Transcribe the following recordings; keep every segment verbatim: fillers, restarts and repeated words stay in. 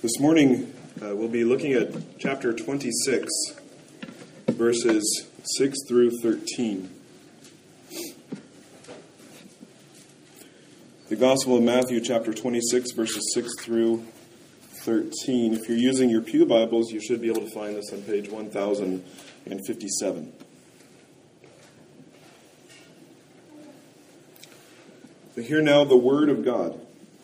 This morning, uh, we'll be looking at chapter twenty-six, verses six through thirteen. The Gospel of Matthew, chapter twenty-six, verses six through thirteen. If you're using your pew Bibles, you should be able to find this on page one thousand fifty-seven. But hear now the word of God.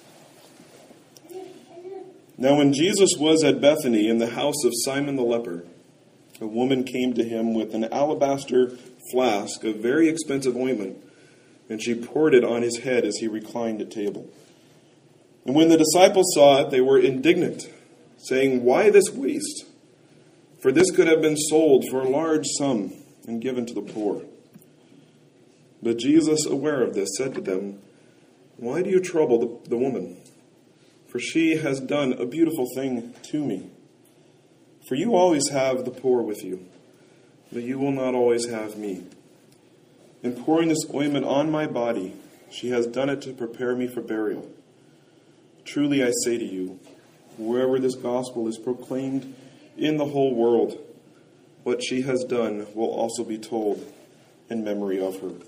Now when Jesus was at Bethany in the house of Simon the leper, a woman came to him with an alabaster flask of very expensive ointment, and she poured it on his head as he reclined at table. And when the disciples saw it, they were indignant, saying, "Why this waste? For this could have been sold for a large sum and given to the poor." But Jesus, aware of this, said to them, "Why do you trouble the, the woman? For she has done a beautiful thing to me. For you always have the poor with you, but you will not always have me. In pouring this ointment on my body, she has done it to prepare me for burial. Truly I say to you, wherever this gospel is proclaimed in the whole world, what she has done will also be told in memory of her."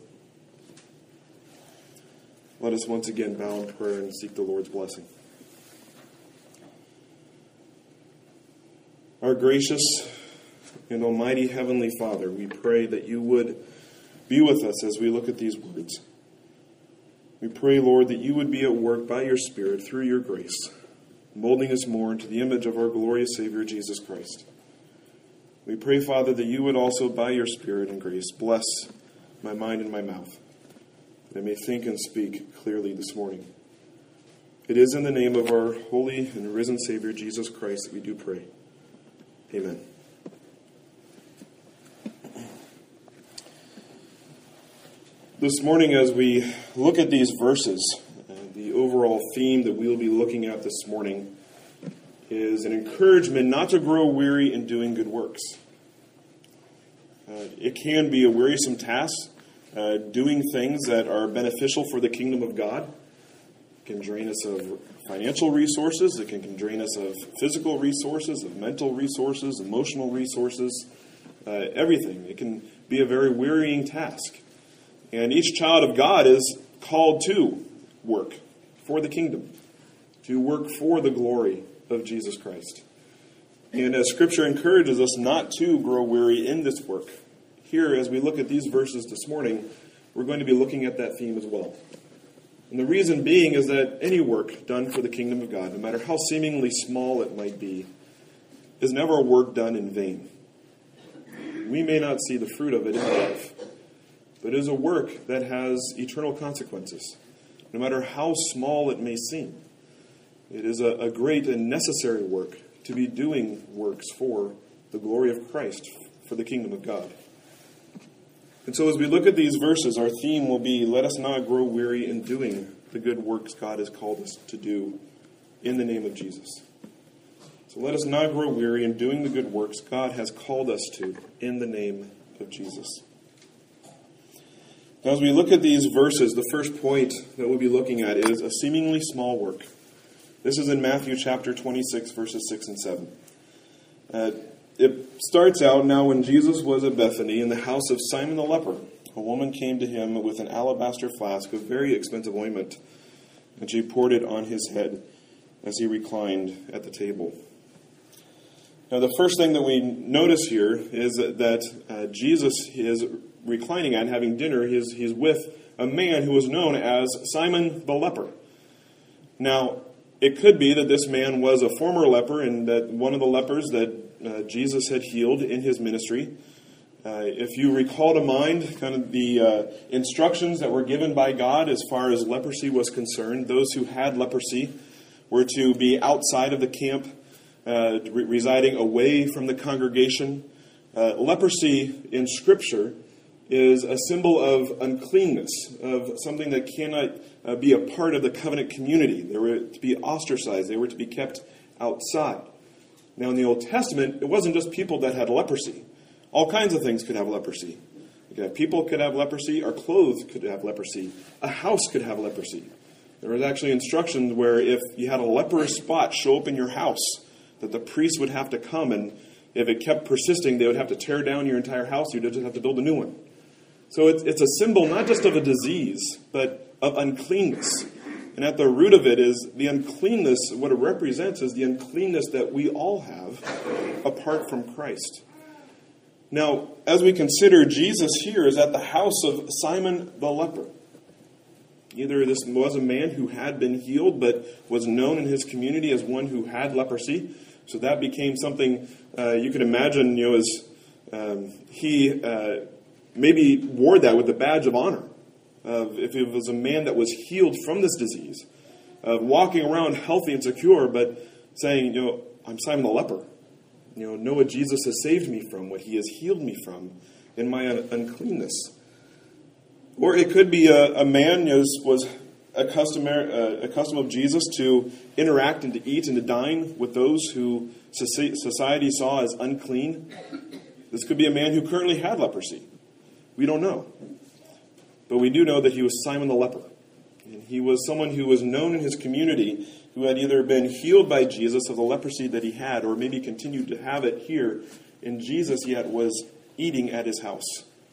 Let us once again bow in prayer and seek the Lord's blessing. Our gracious and almighty Heavenly Father, we pray that you would be with us as we look at these words. We pray, Lord, that you would be at work by your Spirit through your grace, molding us more into the image of our glorious Savior, Jesus Christ. We pray, Father, that you would also, by your Spirit and grace, bless my mind and my mouth, that I may think and speak clearly this morning. It is in the name of our holy and risen Savior, Jesus Christ, that we do pray. Amen. This morning, as we look at these verses, uh, the overall theme that we'll be looking at this morning is an encouragement not to grow weary in doing good works. Uh, it can be a wearisome task, uh, doing things that are beneficial for the kingdom of God. It can drain us of financial resources. It can drain us of physical resources, of mental resources, emotional resources, uh, everything. It can be a very wearying task. And each child of God is called to work for the kingdom, to work for the glory of Jesus Christ. And as Scripture encourages us not to grow weary in this work, here as we look at these verses this morning, we're going to be looking at that theme as well. And the reason being is that any work done for the kingdom of God, no matter how seemingly small it might be, is never a work done in vain. We may not see the fruit of it in life, but it is a work that has eternal consequences, no matter how small it may seem. It is a, a great and necessary work to be doing works for the glory of Christ, for the kingdom of God. And so as we look at these verses, our theme will be, let us not grow weary in doing the good works God has called us to do in the name of Jesus. So let us not grow weary in doing the good works God has called us to in the name of Jesus. Now, as we look at these verses, the first point that we'll be looking at is a seemingly small work. This is in Matthew chapter twenty-six, verses six and seven. Uh, it starts out, "Now when Jesus was at Bethany in the house of Simon the leper, a woman came to him with an alabaster flask of very expensive ointment, and she poured it on his head as he reclined at the table." Now, the first thing that we notice here is that, that uh, Jesus is reclining at, having dinner. He's, he's with a man who was known as Simon the leper. Now, it could be that this man was a former leper and that one of the lepers that uh, Jesus had healed in his ministry. Uh, if you recall to mind kind of the uh, instructions that were given by God as far as leprosy was concerned, those who had leprosy were to be outside of the camp, uh, re- residing away from the congregation. Uh, leprosy in Scripture is a symbol of uncleanness, of something that cannot uh, be a part of the covenant community. They were to be ostracized. They were to be kept outside. Now, in the Old Testament, it wasn't just people that had leprosy. All kinds of things could have leprosy. You could have people could have leprosy. Our clothes could have leprosy. A house could have leprosy. There was actually instructions where if you had a leprous spot show up in your house, that the priest would have to come, and if it kept persisting, they would have to tear down your entire house. You'd just have to build a new one. So it's, it's a symbol not just of a disease, but of uncleanness. And at the root of it is the uncleanness, what it represents is the uncleanness that we all have apart from Christ. Now, as we consider, Jesus here is at the house of Simon the leper. Either this was a man who had been healed, but was known in his community as one who had leprosy. So that became something uh, you could imagine, you know, as um, he uh, maybe wore that with a badge of honor. Uh, if it was a man that was healed from this disease, uh, walking around healthy and secure, but saying, you know, I'm Simon the leper. You know, know what Jesus has saved me from, what he has healed me from in my un- uncleanness. Or it could be a, a man who was, was accustomed, uh, accustomed of Jesus to interact and to eat and to dine with those who society saw as unclean. This could be a man who currently had leprosy. We don't know. But we do know that he was Simon the leper. And he was someone who was known in his community who had either been healed by Jesus of the leprosy that he had, or maybe continued to have it here in Jesus, yet was eating at his house.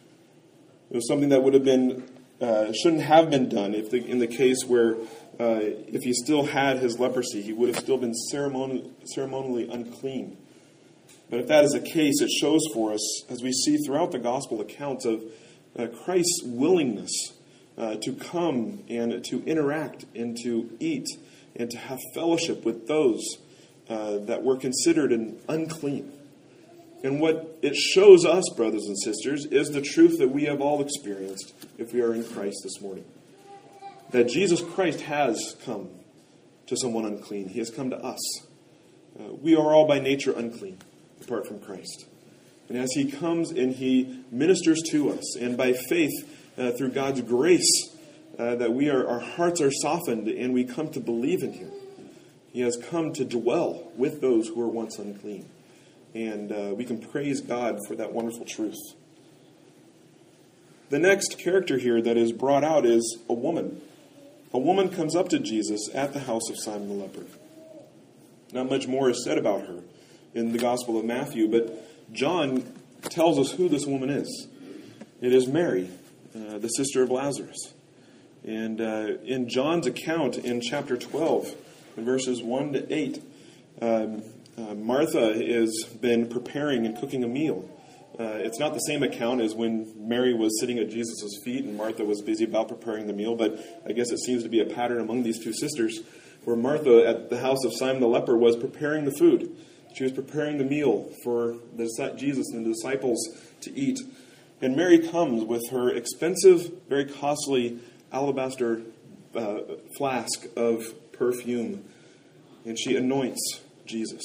It was something that would have been, uh, shouldn't have been done if the, in the case where uh, if he still had his leprosy, he would have still been ceremoni- ceremonially unclean. But if that is the case, it shows for us, as we see throughout the gospel accounts of uh, Christ's willingness uh, to come and to interact and to eat and to have fellowship with those uh, that were considered an unclean. And what it shows us, brothers and sisters, is the truth that we have all experienced if we are in Christ this morning. That Jesus Christ has come to someone unclean. He has come to us. Uh, we are all by nature unclean apart from Christ. And as he comes and he ministers to us, and by faith, uh, through God's grace, uh, that we are, our hearts are softened and we come to believe in him. He has come to dwell with those who were once unclean. And uh, we can praise God for that wonderful truth. The next character here that is brought out is a woman. A woman comes up to Jesus at the house of Simon the leper. Not much more is said about her in the Gospel of Matthew, but John tells us who this woman is. It is Mary, uh, the sister of Lazarus. And uh, in John's account in chapter twelve, in verses one to eight, um, uh, Martha has been preparing and cooking a meal. Uh, it's not the same account as when Mary was sitting at Jesus' feet and Martha was busy about preparing the meal, but I guess it seems to be a pattern among these two sisters, where Martha at the house of Simon the leper was preparing the food. She was preparing the meal for the, Jesus and the disciples to eat. And Mary comes with her expensive, very costly alabaster uh, flask of perfume, and she anoints Jesus.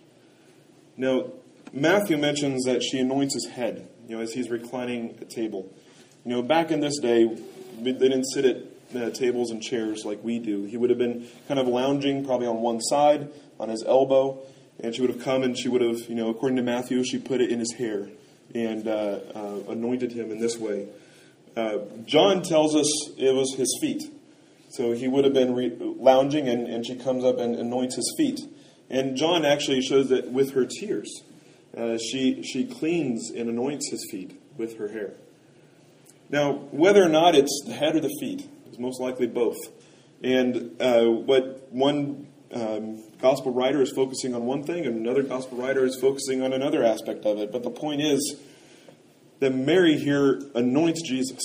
Now, Matthew mentions that she anoints his head, you know, as he's reclining at table. You know, back in this day, they didn't sit at uh, tables and chairs like we do. He would have been kind of lounging, probably on one side, on his elbow, and she would have come and she would have, you know, according to Matthew, she put it in his hair and uh, uh, anointed him in this way. Uh, John tells us it was his feet. So he would have been re- lounging, and, and she comes up and anoints his feet. And John actually shows that with her tears. Uh, she she cleans and anoints his feet with her hair. Now, whether or not it's the head or the feet, it's most likely both. And uh, what one um, gospel writer is focusing on one thing, and another gospel writer is focusing on another aspect of it. But the point is that Mary here anoints Jesus,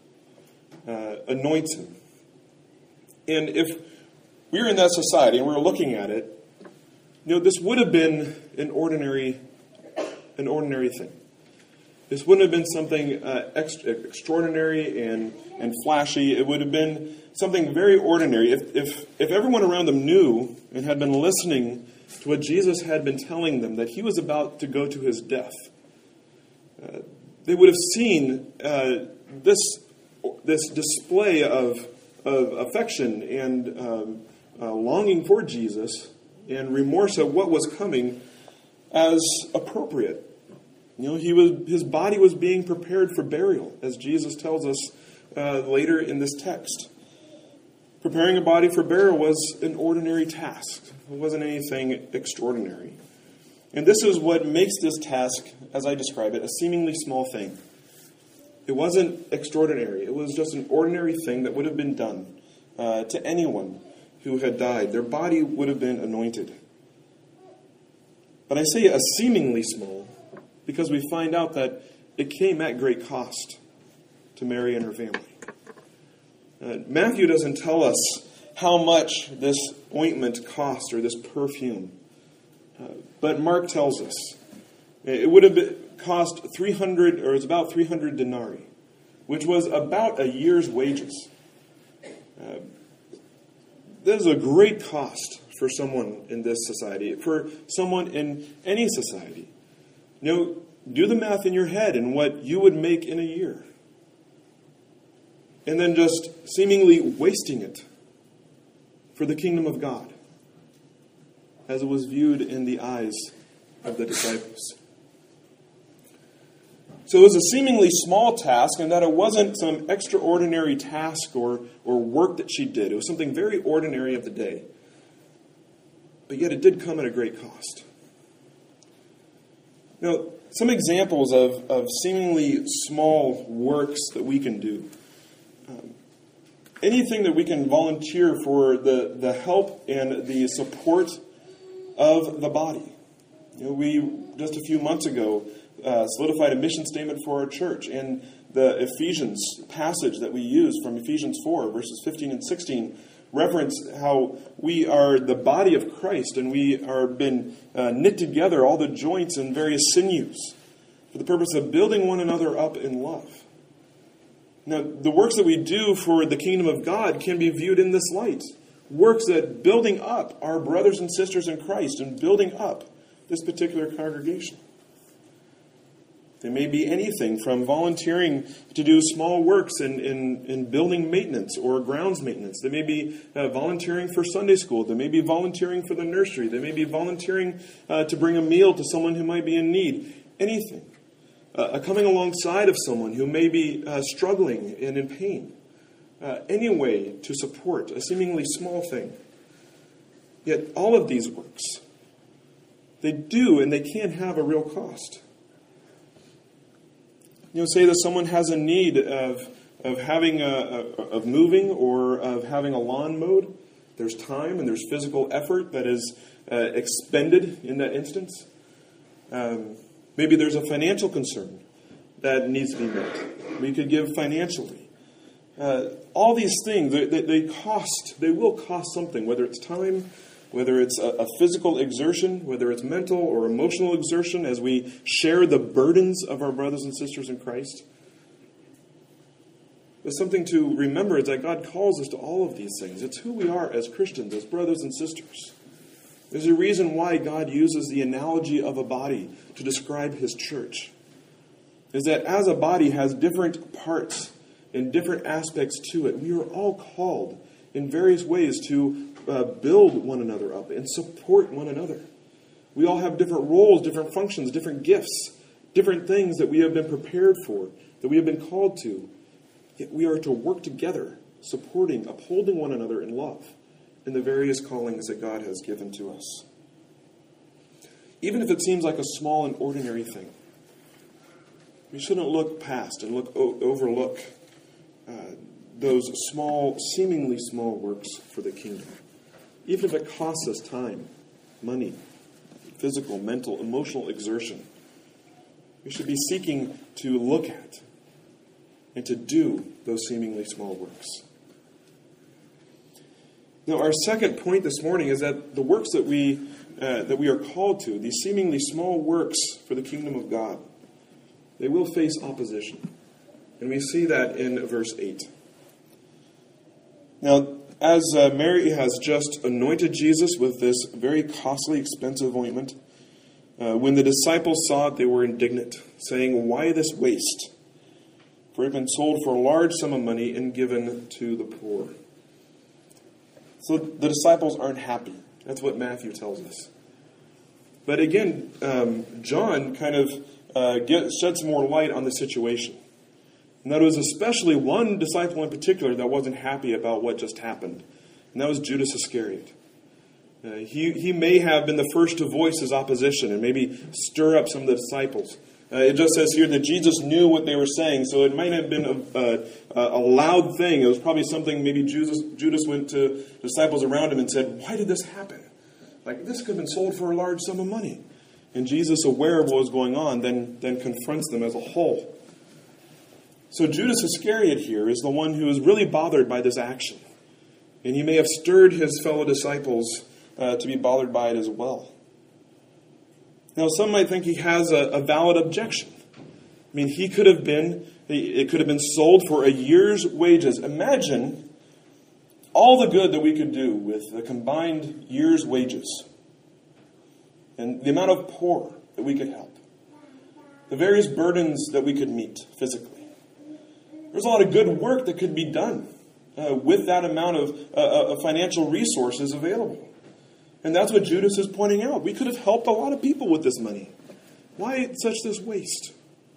uh, anoints him. And if we were in that society and we were looking at it, you know, this would have been an ordinary an ordinary thing. This wouldn't have been something uh, extra, extraordinary and, and flashy. It would have been something very ordinary. If, if, if everyone around them knew and had been listening to what Jesus had been telling them, that he was about to go to his death, uh, they would have seen uh, this, this display of, of affection and um, uh, longing for Jesus and remorse at what was coming as appropriate. You know, he was his body was being prepared for burial, as Jesus tells us uh, later in this text. Preparing a body for burial was an ordinary task. It wasn't anything extraordinary. And this is what makes this task, as I describe it, a seemingly small thing. It wasn't extraordinary. It was just an ordinary thing that would have been done uh, to anyone who had died. Their body would have been anointed. But I say a seemingly small because we find out that it came at great cost to Mary and her family. Uh, Matthew doesn't tell us how much this ointment cost or this perfume. Uh, but Mark tells us. It would have been, cost three hundred, or it's about three hundred denarii, which was about a year's wages. Uh, this is a great cost for someone in this society, for someone in any society. You know, do the math in your head and what you would make in a year. And then just seemingly wasting it for the kingdom of God, as it was viewed in the eyes of the disciples. So it was a seemingly small task, and that it wasn't some extraordinary task or, or work that she did. It was something very ordinary of the day. But yet it did come at a great cost. Now, some examples of, of seemingly small works that we can do. Um, anything that we can volunteer for the, the help and the support of the body. You know, we, just a few months ago, uh, solidified a mission statement for our church, and the Ephesians passage that we use from Ephesians four, verses fifteen and sixteen, reference how we are the body of Christ, and we are been uh, knit together, all the joints and various sinews, for the purpose of building one another up in love. Now, the works that we do for the kingdom of God can be viewed in this light. Works that building up our brothers and sisters in Christ and building up this particular congregation. They may be anything from volunteering to do small works in, in, in building maintenance or grounds maintenance. They may be uh, volunteering for Sunday school. They may be volunteering for the nursery. They may be volunteering uh, to bring a meal to someone who might be in need. Anything. Uh, coming alongside of someone who may be uh, struggling and in pain. Uh, any way to support a seemingly small thing. Yet all of these works, they do and they can have a real cost. You know, say that someone has a need of of having a, a of moving or of having a lawn mowed. There's time and there's physical effort that is uh, expended in that instance. Um, maybe there's a financial concern that needs to be met. We could give financially. Uh, all these things, they, they, they cost, they will cost something, whether it's time, whether it's a, a physical exertion, whether it's mental or emotional exertion as we share the burdens of our brothers and sisters in Christ. But something to remember is that God calls us to all of these things. It's who we are as Christians, as brothers and sisters. There's a reason why God uses the analogy of a body to describe his church. Is that as a body has different parts and different aspects to it, we are all called in various ways to uh, build one another up and support one another. We all have different roles, different functions, different gifts, different things that we have been prepared for, that we have been called to. Yet we are to work together, supporting, upholding one another in love in the various callings that God has given to us. Even if it seems like a small and ordinary thing, we shouldn't look past and look o- overlook uh, those small, seemingly small works for the kingdom. Even if it costs us time, money, physical, mental, emotional exertion, we should be seeking to look at and to do those seemingly small works. Now, our second point this morning is that the works that we uh, that we are called to, these seemingly small works for the kingdom of God, they will face opposition. And we see that in verse eight. Now, as uh, Mary has just anointed Jesus with this very costly, expensive ointment, uh, when the disciples saw it, they were indignant, saying, "Why this waste? For it had been sold for a large sum of money and given to the poor." So the disciples aren't happy. That's what Matthew tells us. But again, um, John kind of uh, get, shed some more light on the situation. And that was especially one disciple in particular that wasn't happy about what just happened and that was Judas Iscariot. Uh, he, he may have been the first to voice his opposition and maybe stir up some of the disciples. Uh, it just says here that Jesus knew what they were saying, so it might have been a, a, a loud thing. It was probably something maybe Judas, Judas went to disciples around him and said, why did this happen? Like, this could have been sold for a large sum of money. And Jesus, aware of what was going on, then, then confronts them as a whole. So Judas Iscariot here is the one who is really bothered by this action. And he may have stirred his fellow disciples uh, to be bothered by it as well. Now, some might think he has a, a valid objection. I mean, he could have been, it could have been sold for a year's wages. Imagine all the good that we could do with the combined year's wages and the amount of poor that we could help, the various burdens that we could meet physically. There's a lot of good work that could be done uh, with that amount of, uh, of financial resources available. And that's what Judas is pointing out. We could have helped a lot of people with this money. Why such this waste?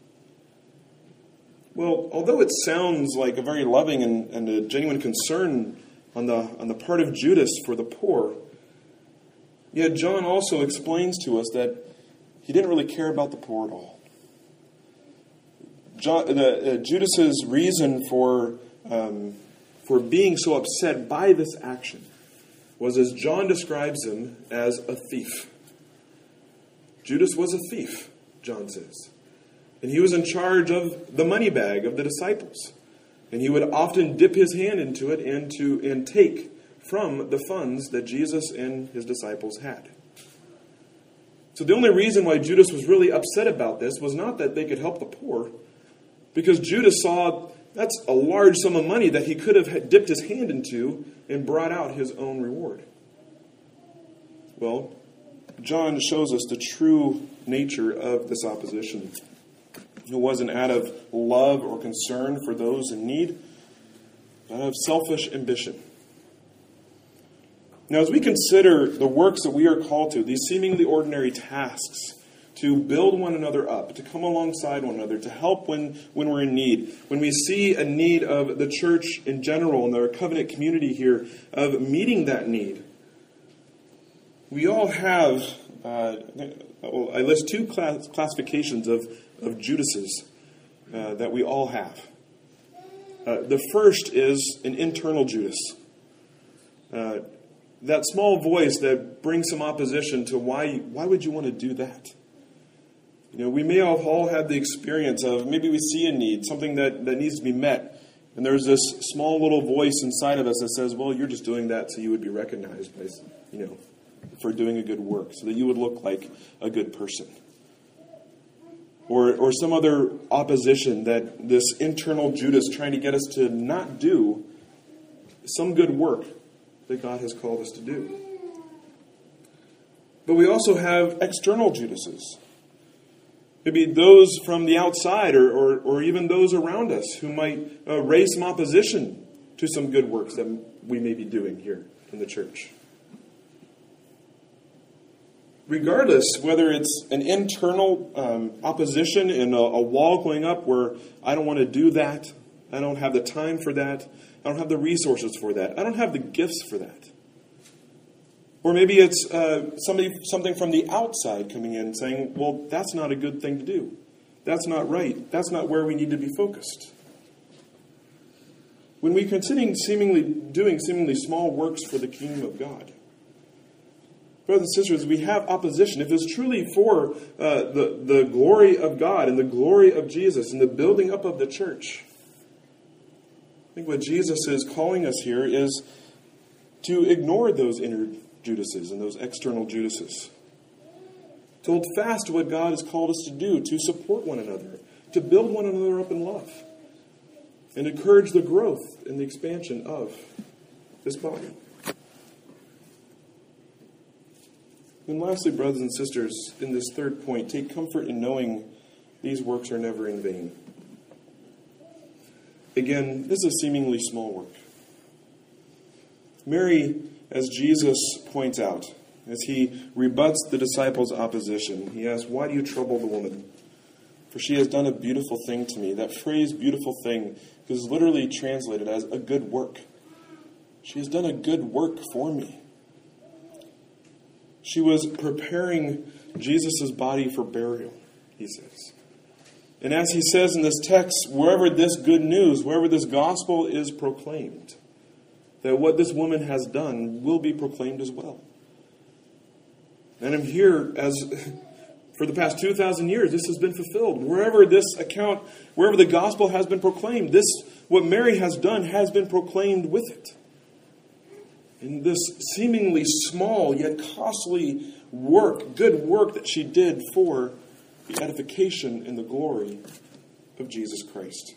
Well, although it sounds like a very loving and, and a genuine concern on the, on the part of Judas for the poor, yet John also explains to us that he didn't really care about the poor at all. John, uh, uh, Judas's reason for, um, for being so upset by this action was, as John describes him, as a thief. Judas was a thief, John says. And he was in charge of the money bag of the disciples. And he would often dip his hand into it and, to, and take from the funds that Jesus and his disciples had. So the only reason why Judas was really upset about this was not that they could help the poor, because Judas saw that's a large sum of money that he could have dipped his hand into and brought out his own reward. Well, John shows us the true nature of this opposition. It wasn't out of love or concern for those in need, but out of selfish ambition. Now, as we consider the works that we are called to, these seemingly ordinary tasks, to build one another up, to come alongside one another, to help when, when we're in need. When we see a need of the church in general and our covenant community here of meeting that need, we all have, uh, well, I list two class, classifications of, of Judases uh, that we all have. Uh, the first is an internal Judas. Uh, that small voice that brings some opposition to why, why would you want to do that? You know, we may have all had the experience of maybe we see a need, something that, that needs to be met, and there's this small little voice inside of us that says, well, you're just doing that so you would be recognized by, you know, for doing a good work, so that you would look like a good person. Or, or some other opposition that this internal Judas trying to get us to not do some good work that God has called us to do. But we also have external Judases. Maybe those from the outside or, or, or even those around us who might uh, raise some opposition to some good works that we may be doing here in the church. Regardless, whether it's an internal um, opposition and a, a wall going up where I don't want to do that, I don't have the time for that, I don't have the resources for that, I don't have the gifts for that. Or maybe it's uh, somebody, something from the outside coming in saying, well, that's not a good thing to do. That's not right. That's not where we need to be focused. When we consider seemingly doing seemingly small works for the kingdom of God, brothers and sisters, we have opposition. If it's truly for uh, the, the glory of God and the glory of Jesus and the building up of the church, I think what Jesus is calling us here is to ignore those inner Judases and those external Judases. To hold fast to what God has called us to do, to support one another, to build one another up in love, and encourage the growth and the expansion of this body. And lastly, brothers and sisters, in this third point, take comfort in knowing these works are never in vain. Again, this is seemingly small work. Mary, as Jesus points out, as he rebuts the disciples' opposition, he asks, why do you trouble the woman? For she has done a beautiful thing to me. That phrase, beautiful thing, is literally translated as a good work. She has done a good work for me. She was preparing Jesus' body for burial, he says. And as he says in this text, wherever this good news, wherever this gospel is proclaimed, that what this woman has done will be proclaimed as well. And I'm here as, for the past two thousand years, this has been fulfilled. Wherever this account, wherever the gospel has been proclaimed, this, what Mary has done, has been proclaimed with it. And this seemingly small yet costly work, good work that she did for the edification and the glory of Jesus Christ.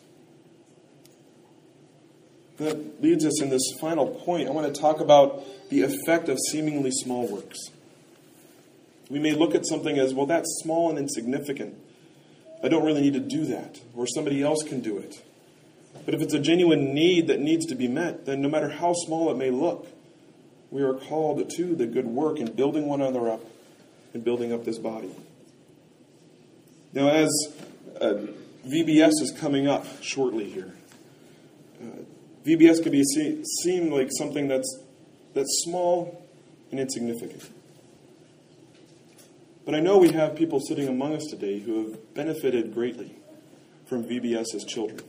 That leads us in this final point. I want to talk about the effect of seemingly small works. We may look at something as, well, that's small and insignificant. I don't really need to do that, or somebody else can do it. But if it's a genuine need that needs to be met, then no matter how small it may look, we are called to the good work in building one another up and building up this body. Now, as uh, V B S is coming up shortly here, uh, V B S could be see, seem like something that's that's small and insignificant. But I know we have people sitting among us today who have benefited greatly from V B S as children.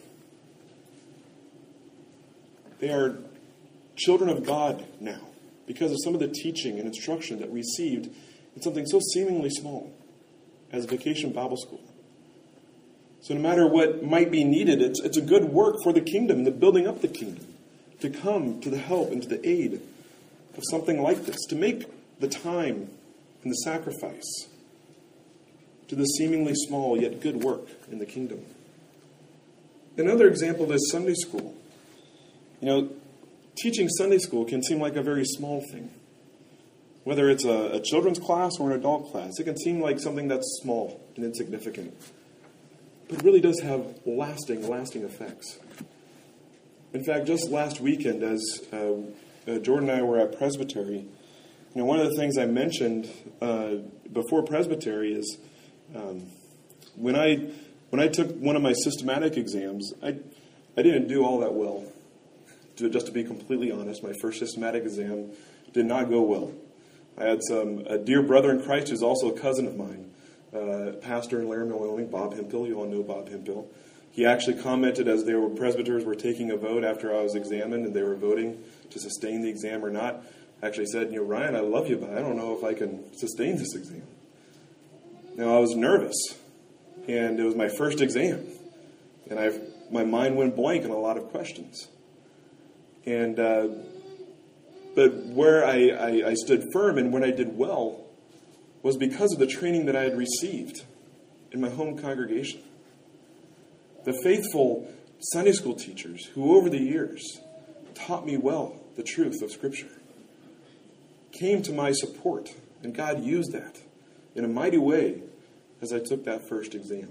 They are children of God now because of some of the teaching and instruction that received in something so seemingly small as Vacation Bible School. So no matter what might be needed, it's, it's a good work for the kingdom, the building up the kingdom, to come to the help and to the aid of something like this, to make the time and the sacrifice to the seemingly small yet good work in the kingdom. Another example is Sunday school. You know, teaching Sunday school can seem like a very small thing. Whether it's a, a children's class or an adult class, it can seem like something that's small and insignificant. But it really does have lasting, lasting effects. In fact, just last weekend, as uh, uh, Jordan and I were at Presbytery, you know, one of the things I mentioned uh, before Presbytery is um, when I when I took one of my systematic exams, I I didn't do all that well. To, just to be completely honest, my first systematic exam did not go well. I had some a dear brother in Christ who's also a cousin of mine, uh, pastor in Laramie, Wyoming, Bob Hemphill. You all know Bob Hemphill. He actually commented as they were presbyters were taking a vote after I was examined and they were voting to sustain the exam or not. Actually said, you know, Ryan, I love you, but I don't know if I can sustain this exam. Now, I was nervous, and it was my first exam, and I my mind went blank on a lot of questions. And uh, but where I, I, I stood firm and when I did well was because of the training that I had received in my home congregation. The faithful Sunday school teachers who over the years taught me well the truth of Scripture came to my support, and God used that in a mighty way as I took that first exam.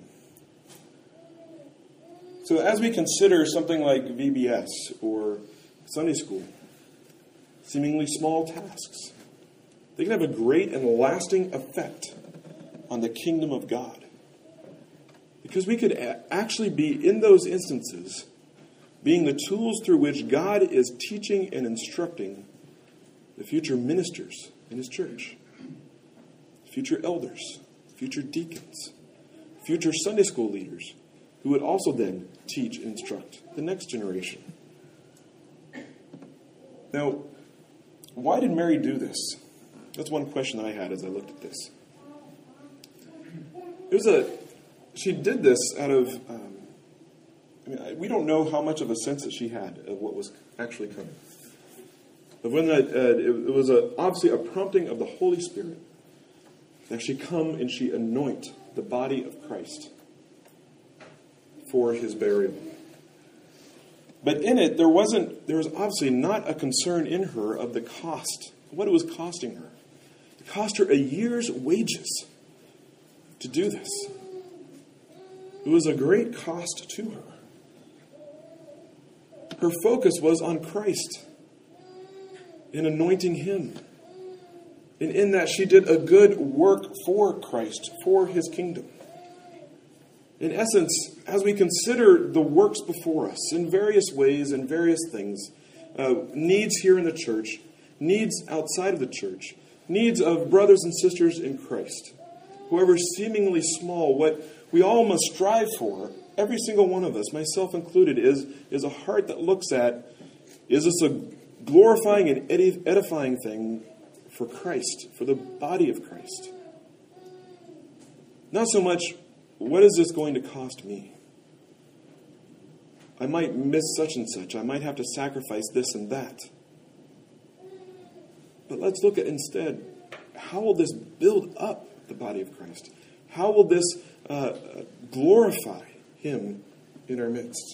So as we consider something like V B S or Sunday school, seemingly small tasks, they can have a great and lasting effect on the kingdom of God. Because we could a- actually be, in those instances, being the tools through which God is teaching and instructing the future ministers in His church, future elders, future deacons, future Sunday school leaders, who would also then teach and instruct the next generation. Now, why did Mary do this? That's one question that I had as I looked at this. It was a, she did this out of, um, I mean, we don't know how much of a sense that she had of what was actually coming. But when that, uh, it, it was a, obviously a prompting of the Holy Spirit that she come and she anoint the body of Christ for His burial. But in it, there wasn't, there was obviously not a concern in her of the cost, what it was costing her. It cost her a year's wages to do this. It was a great cost to her. Her focus was on Christ, in anointing Him. And in that, she did a good work for Christ, for His kingdom. In essence, as we consider the works before us in various ways and various things, uh, needs here in the church, needs outside of the church, needs of brothers and sisters in Christ. However seemingly small, what we all must strive for, every single one of us, myself included, is, is a heart that looks at, is this a glorifying and edifying thing for Christ, for the body of Christ? Not so much, what is this going to cost me? I might miss such and such. I might have to sacrifice this and that. But let's look at instead, how will this build up the body of Christ? How will this uh, glorify Him in our midst?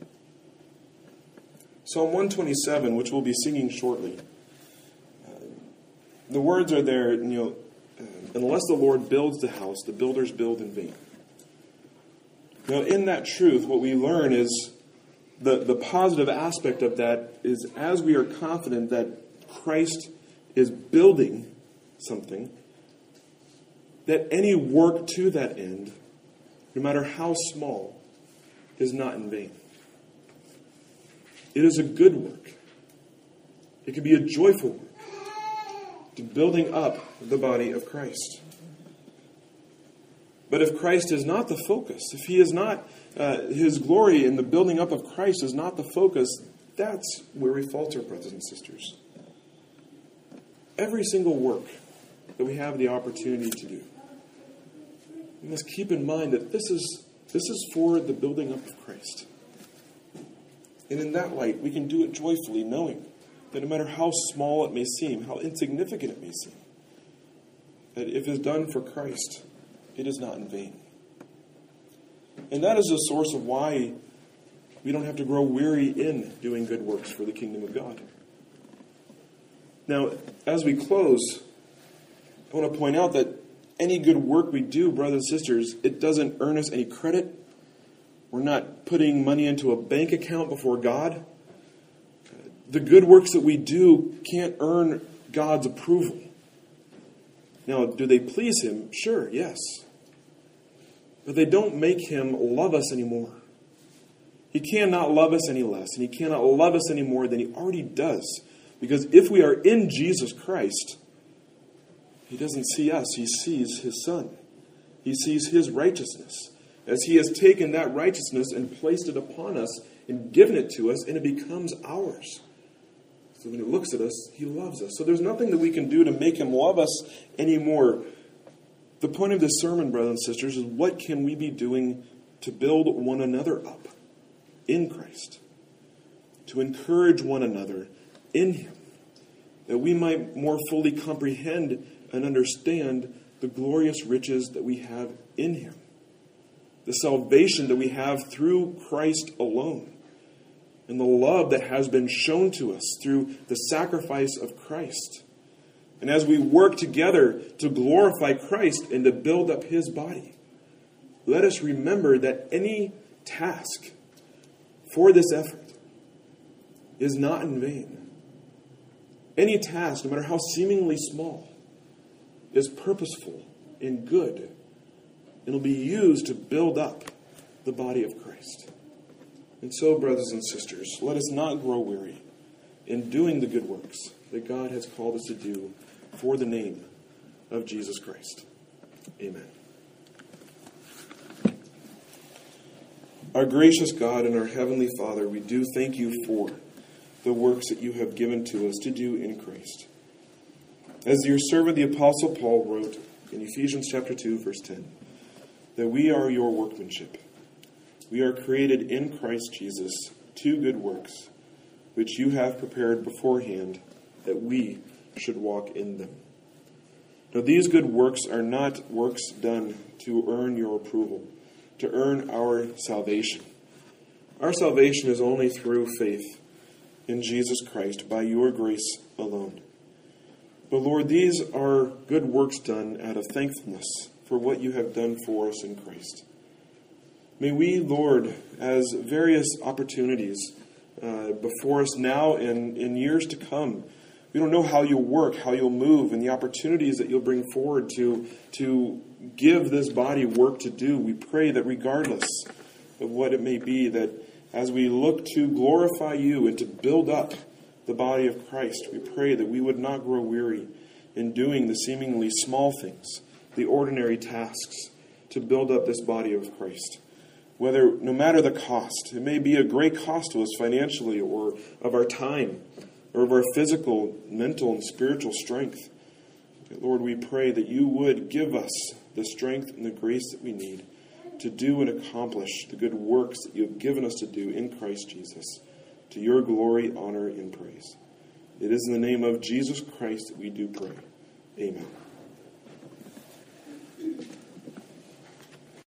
Psalm one twenty-seven, which we'll be singing shortly. Uh, the words are there, you know, uh, unless the Lord builds the house, the builders build in vain. Now, in that truth, what we learn is the, the positive aspect of that is as we are confident that Christ is building something, that any work to that end, no matter how small, is not in vain. It is a good work. It can be a joyful work to building up the body of Christ. But if Christ is not the focus, if He is not, uh, His glory in the building up of Christ is not the focus, that's where we falter, brothers and sisters. Every single work that we have the opportunity to do, we must keep in mind that this is this is for the building up of Christ. And in that light, we can do it joyfully, knowing that no matter how small it may seem, how insignificant it may seem, that if it is done for Christ, it is not in vain. And that is the source of why we don't have to grow weary in doing good works for the kingdom of God. Now, as we close, I want to point out that any good work we do, brothers and sisters, it doesn't earn us any credit. We're not putting money into a bank account before God. The good works that we do can't earn God's approval. Now, do they please Him? Sure, yes. But they don't make Him love us anymore. He cannot love us any less, and He cannot love us any more than He already does. Because if we are in Jesus Christ, He doesn't see us, He sees His Son. He sees His righteousness. As He has taken that righteousness and placed it upon us and given it to us, and it becomes ours. So when He looks at us, He loves us. So there's nothing that we can do to make Him love us anymore. The point of this sermon, brothers and sisters, is what can we be doing to build one another up in Christ? To encourage one another in Him, that we might more fully comprehend and understand the glorious riches that we have in Him, the salvation that we have through Christ alone, and the love that has been shown to us through the sacrifice of Christ. And as we work together to glorify Christ and to build up His body, let us remember that any task for this effort is not in vain. Any task, no matter how seemingly small, is purposeful and good, and will be used to build up the body of Christ. And so, brothers and sisters, let us not grow weary in doing the good works that God has called us to do for the name of Jesus Christ. Amen. Our gracious God and our Heavenly Father, we do thank You for the works that You have given to us to do in Christ. As Your servant, the Apostle Paul, wrote in Ephesians chapter two, verse ten, that we are Your workmanship. We are created in Christ Jesus to good works, which You have prepared beforehand that we should walk in them. Now, these good works are not works done to earn Your approval, to earn our salvation. Our salvation is only through faith in Jesus Christ, by Your grace alone. But Lord, these are good works done out of thankfulness for what You have done for us in Christ. May we, Lord, as various opportunities uh, before us now and in years to come, we don't know how You'll work, how You'll move, and the opportunities that You'll bring forward to, to give this body work to do. We pray that regardless of what it may be, that as we look to glorify You and to build up the body of Christ. We pray that we would not grow weary in doing the seemingly small things, the ordinary tasks, to build up this body of Christ. Whether, no matter the cost, it may be a great cost to us financially, or of our time, or of our physical, mental, and spiritual strength. Lord, we pray that you would give us the strength and the grace that we need to do and accomplish the good works that you have given us to do in Christ Jesus, to your glory, honor, and praise. It is in the name of Jesus Christ that we do pray. Amen.